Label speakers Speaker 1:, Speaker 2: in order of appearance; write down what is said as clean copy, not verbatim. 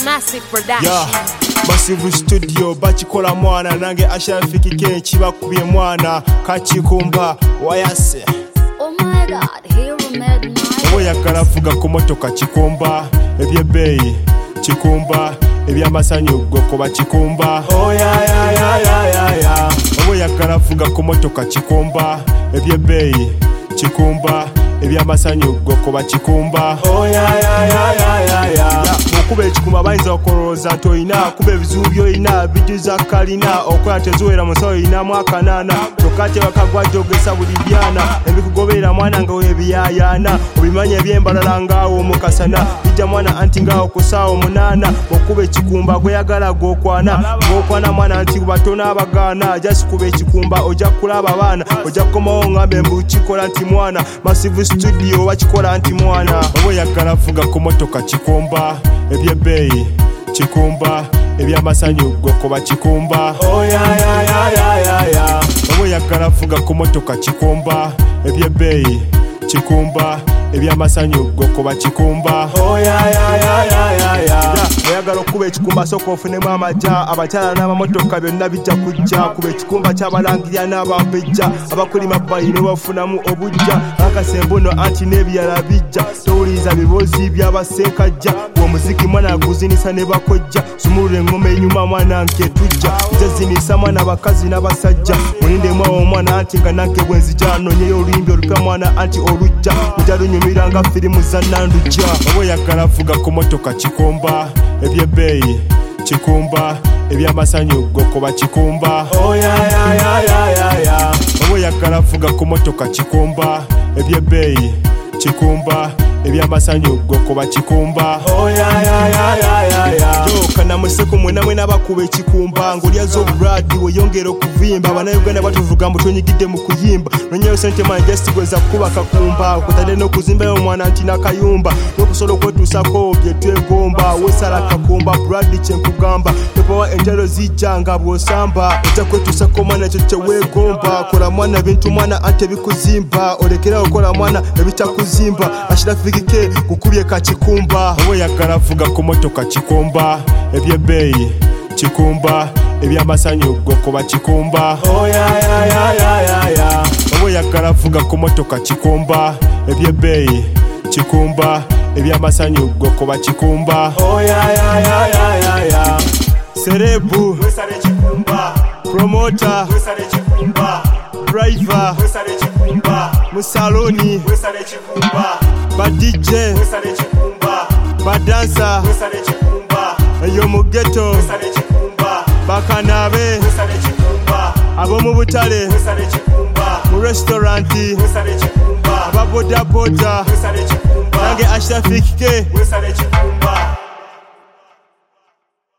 Speaker 1: Massive production.
Speaker 2: Yeah. Massive studio bakikola mwana nange ashafiki kenchi bakubye mwana kachikumba wayase.
Speaker 1: Oh my god, hero made my.
Speaker 2: Oyagala vuga ku motoka chikumba ebyebbeyi chikumba ebyamasanyu gokoba chikumba. Oh ya. Oyagala vuga ku motoka chikumba ebyebbeyi chikumba ebyamasanyu gokoba chikumba. Oh ya. Okuba ekikumba bayinza okulowooza nti olina kuba ebizibu by'olina bijjuza kalina okola teziwera musawo olinamu akanaana kyokka tebakagwa gyogesa buli byana ebikugoberera mwana nga weebiyaayaana obimanya ebyembalala ngaawo omukasana bijja mwana anti ngaawo kusaawo munaana okuba ekikumba gweyagala gwokwana mwana nti batono abagaana jasi kuba ekikumba ojja kulaba abaana ojja kukomawo ngambe mbu kikola nti mwana Massive studio oba kikola nti mwana oba oyagala vuga ku motoka kikumba ebyebbeyi chikumba ebyamasanyu gokoba chikumba. Oh ya. Oba oyagala vuga ku motoka chikumba ebyebbeyi chikumba ebyamasanyu gokoba chikumba. Oh ya. Oyagala okuba ekikumba sooka ofunemu amajja abakyala n'amamotoka byonna bijja kujja kuba ekikumba ky'abalangirira n'abampejja abakulima bbayi ne bafunamu obujja akasembuno anti n'ebirala bijja towuliriza biboozi by'abasenkajja omuziki mwana guzinisa ne bakojja sumulula engoma enyuma mwana nke tujja nzezinisa mwana bakazi n'abasajja mulindemu awo omwana anti nga nanke bwenzija nonyeyo oluyimbi olupya mwana anti olujja lujja lunyumira nga firimu za nandujja. Oba oyagala vuga ku motoka kikumba ebyebbeyi chikumba ebyamasanyu gokoba chikumba. Oh ya. Oba oyagala vuga ku motoka chikumba ebyebbeyi chikumba ebyamasanyu gokoba chikumba. Oh ya. Kana museko mwena bakuba ekikumba ngolyazo obradi weyongera okuvimba Abannayuganda batuvuga mbu tonyigidde mu kuyimba nonyeyo sente manjesti gweza kuba kakumba okutadde n'okuzimbayo omwana nti nakayumba n'okusobola okwetuusako bye twegomba wesala kakumba bradi kyenkugamba topawa entalo zijja nga bw'osamba ojja kwetuusako omwana ekyo kyeweegomba kola mwana bintu mwana anti ebikuzimba olekerawo kola mwana ebitakuzimba ashirafikike kukubye kakikumba. Oba oyagala vuga ku motoka kikumba ebyebbeyi chikumba ebyamasanyu gokoba chikumba. Oh ya. Oba oyagala vuga ku motoka chikumba ebyebbeyi chikumba ebyamasanyu gokoba chikumba. Oh ya. Serebu wesale chikumba promoter wesale chikumba driver wesale chikumba musaloni wesale chikumba ba DJ wesale chikumba ba dancer wesale chikumba eyo mu ghetto wesale chikumba bakanabe wesale chikumba abo mu butale wesale chikumba mu restaurant wesale chikumba aba boda wesale chikumba nange ashafike wesale chikumba.